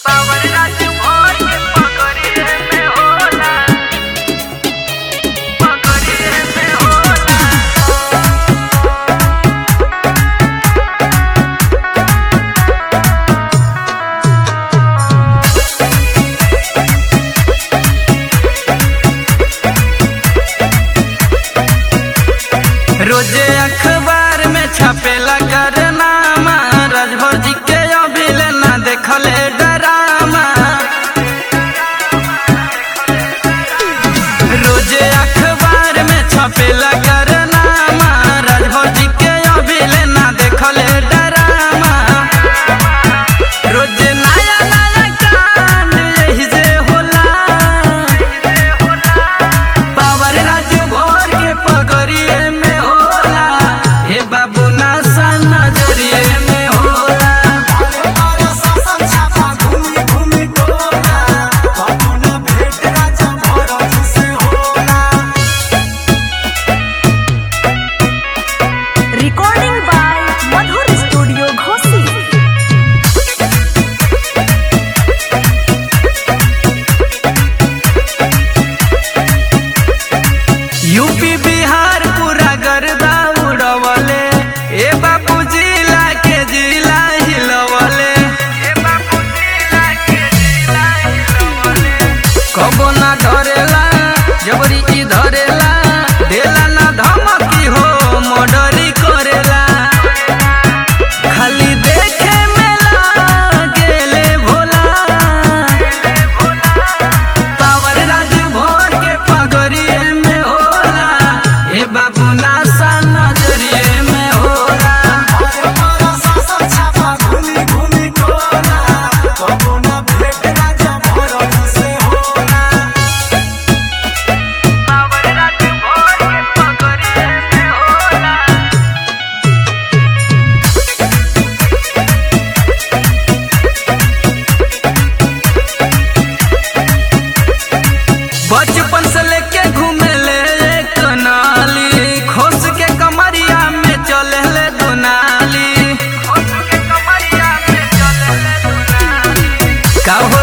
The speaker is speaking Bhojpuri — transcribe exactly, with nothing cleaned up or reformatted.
रोजे अखबार में छपेला करनामा, राजभर जी के अभिल ना देखले डरामा। रोजे अखबार में छपेला करनामा, राजभर जी के अभिल ना देखले डरामा। रोजे नया नया कांड यही से होला, पावर राजभर के पगड़िए में बाबू नासा नजरिए में होला। Recording by Madhur studio Ghosi. UP Bihar पूरा गर्दा उड़वले, ए बाबू जिला के जिला हिलवले। कबो ना धरेला जबरी ई धरेला, देला ना धमकी हो मर्डरी करेला। खाली देखे में लागेले भोला, पावर राजभर के पगड़िए में होला। ए बाबू नासा नजरिए में होला। बचपन से लेके घूमे ले कनाली, खोस के कमरिया में चले ले दुनाली। का